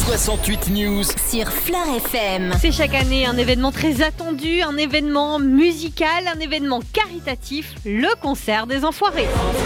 68 News sur Fleur FM. C'est chaque année un événement très attendu, un événement musical, un événement caritatif, le concert des Enfoirés.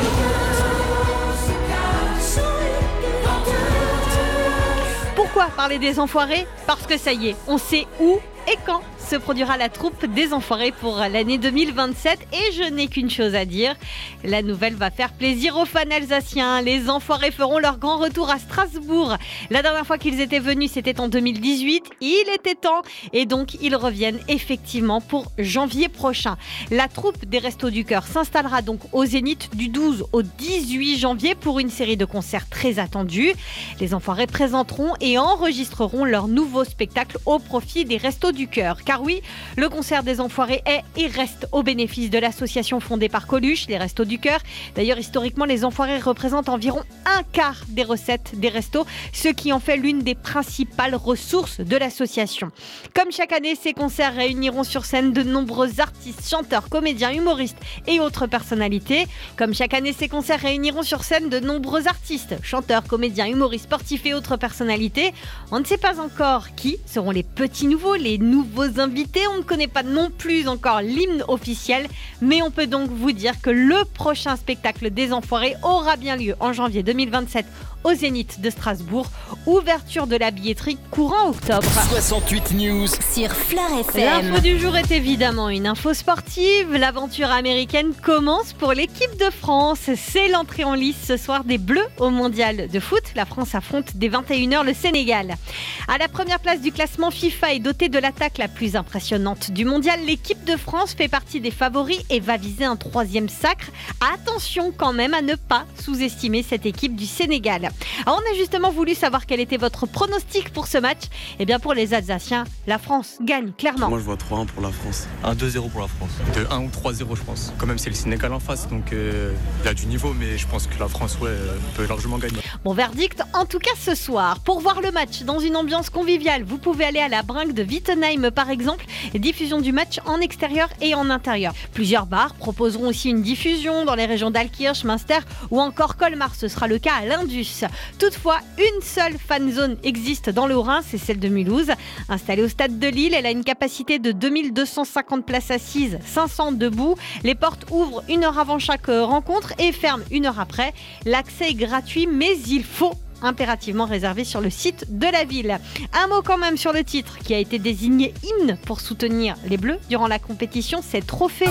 Pourquoi parler des Enfoirés ? Parce que ça y est, on sait où et quand se produira la troupe des Enfoirés pour l'année 2027 et je n'ai qu'une chose à dire, la nouvelle va faire plaisir aux fans alsaciens. Les Enfoirés feront leur grand retour à Strasbourg. La dernière fois qu'ils étaient venus, c'était en 2018. Il était temps et donc ils reviennent effectivement pour janvier prochain. La troupe des Restos du Cœur s'installera donc au Zénith du 12 au 18 janvier pour une série de concerts très attendus. Les Enfoirés présenteront et enregistreront leur nouveau spectacle au profit des Restos du Cœur. Car oui, le concert des Enfoirés est et reste au bénéfice de l'association fondée par Coluche, les Restos du Cœur. D'ailleurs, historiquement, les Enfoirés représentent environ un quart des recettes des restos, ce qui en fait l'une des principales ressources de l'association. Comme chaque année, ces concerts réuniront sur scène de nombreux artistes, chanteurs, comédiens, humoristes et autres personnalités. Comme chaque année, ces concerts réuniront sur scène de nombreux artistes, chanteurs, comédiens, humoristes, sportifs et autres personnalités. On ne sait pas encore qui seront les petits nouveaux, les nouveaux invités. On ne connaît pas non plus encore l'hymne officiel, mais on peut donc vous dire que le prochain spectacle des Enfoirés aura bien lieu en janvier 2027 au Zénith de Strasbourg. Ouverture de la billetterie courant octobre. 68 News sur Fleur FM. L'info du jour est évidemment une info sportive. L'aventure américaine commence pour l'équipe de France. C'est l'entrée en lice ce soir des Bleus au mondial de foot. La France affronte dès 21h le Sénégal. À la première place du classement FIFA et dotée de l'attaque la plus impressionnante du mondial, l'équipe de France fait partie des favoris et va viser un troisième sacre. Attention quand même à ne pas sous-estimer cette équipe du Sénégal. Alors on a justement voulu savoir quel était votre pronostic pour ce match. Et bien pour les Alsaciens, la France gagne clairement. Moi je vois 3-1 pour la France. 1-2-0 pour la France. De 1 ou 3-0 je pense. Quand même c'est le Sénégal en face donc il a du niveau mais je pense que la France peut largement gagner. Bon verdict en tout cas ce soir. Pour voir le match dans une ambiance conviviale, vous pouvez aller à la Bringue de Wittenheim par exemple. Diffusion du match en extérieur et en intérieur. Plusieurs bars proposeront aussi une diffusion dans les régions d'Alkirch, Münster ou encore Colmar. Ce sera le cas à l'Indus. Toutefois, une seule fan zone existe dans le Haut-Rhin, c'est celle de Mulhouse. Installée au stade de Lille, elle a une capacité de 2250 places assises, 500 debout. Les portes ouvrent 1 heure avant chaque rencontre et ferment 1 heure après. L'accès est gratuit, mais il faut impérativement réservé sur le site de la ville. Un mot quand même sur le titre qui a été désigné hymne pour soutenir les Bleus durant la compétition, c'est Trophée.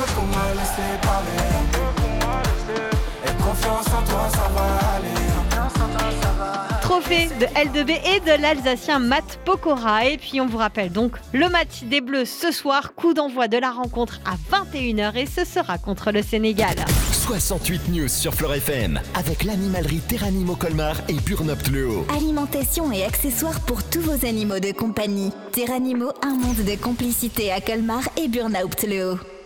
Trophée de L2B et de l'Alsacien Matt Pokora. Et puis on vous rappelle donc le match des Bleus ce soir, coup d'envoi de la rencontre à 21h et ce sera contre le Sénégal. 68 News sur Fleur FM avec l'animalerie Terranimo Colmar et Burnoptleo. Alimentation et accessoires pour tous vos animaux de compagnie. Terranimo, un monde de complicité à Colmar et Burnoptleo.